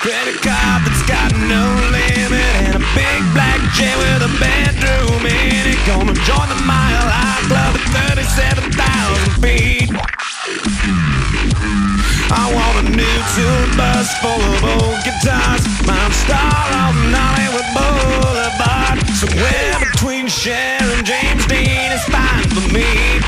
credit card that's got no limit, and a big black jet with a bedroom in it. Gonna join the Mile High Club at 37,000 feet. I want a new tour bus full of old guitars. Mount Star on Hollywood Boulevard. Somewhere between Cher and James Dean is fine for me.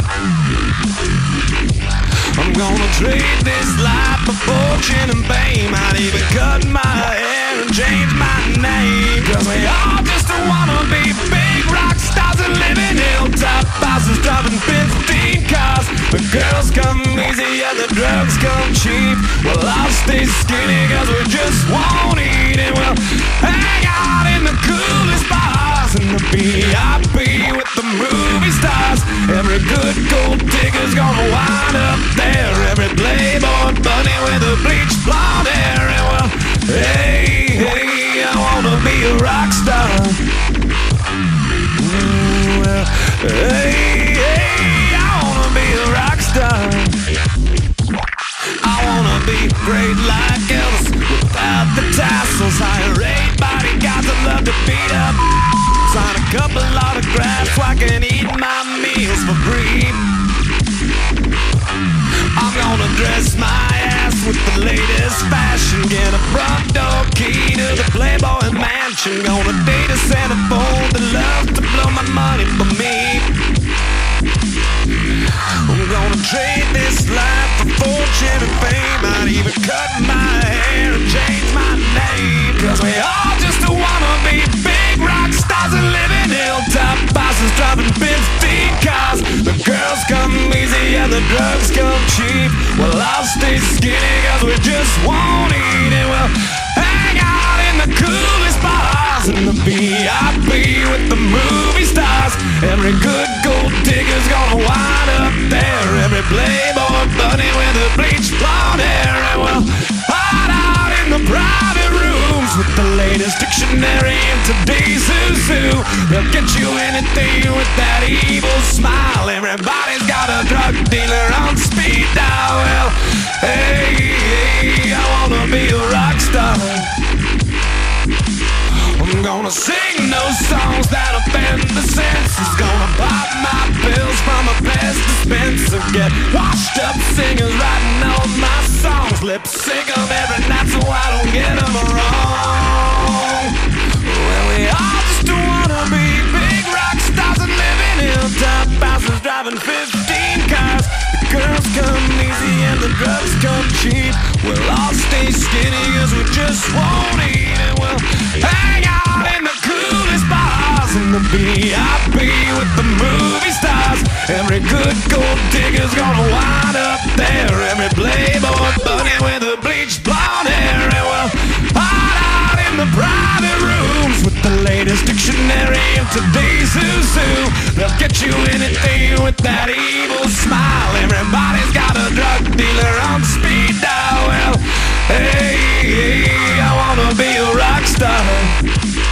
I'm gonna trade this life for fortune and fame. I'd even cut my hair and change my name. Cause we all just wanna be big rock stars and live in hilltop houses, driving 15 cars. The girls come easy and the drugs come cheap. Well, I'll stay skinny cause we just won't eat. And we'll hang out in the coolest bars, in the VIP with the movie stars. Every good gold digger's gonna wind up there. Every playboy bunny with a bleached blonde hair. And well, hey, hey, I wanna be a rock star. Well, hey, hey, I wanna be a rock star. I wanna be great like Elvis without the tassels. Hire 8 bodyguards that love to beat up. Sign a couple autographs so I can eat my meals for free. I'm gonna dress my ass with the latest fashion. Get a front door key to the Playboy Mansion. Gonna date a centerfold that loves to blow my money for me. I'm gonna trade this life for fortune and fame. I'd even cut my hair and change my name. Cause we all just wanna be big rock stars and live in hilltop houses, driving 15 cars. The girls come easy and the drugs come cheap. Well, I'll stay skinny cause we just won't eat. And we'll hang out in the coolest bars, in the VIP with the movie stars. Every good gold digger's gonna wind up there. Every playboy bunny with a bleached blonde hair. And we'll hide out in the private rooms with the latest dictionary in today's zoo. They'll get you anything with that evil smile. Everybody's got a drug dealer on speed dial. Well, hey, hey, I wanna be a rock star. I'm gonna sing those songs that offend the senses. Gonna pop my pills from a best dispenser. Get washed up singers writing all my songs. Lip sync them every night so I don't get them wrong. Well, we all just wanna be big rock stars and live in hilltop houses, driving 15 cars. The girls come easy and the drugs come cheap. We'll all stay skinny cause we just won't eat. And we'll hang out in the coolest bars, in the VIP with the movie stars. Every good gold digger's gonna wind up there. Every playboy bunny with a bleached blonde hair. And we'll hide out in the private rooms with the latest dictionary of today's zoo. They'll get you anything with that evil smile. Everybody's got a drug dealer on speed dial. Well, hey, hey, I wanna be a rock star.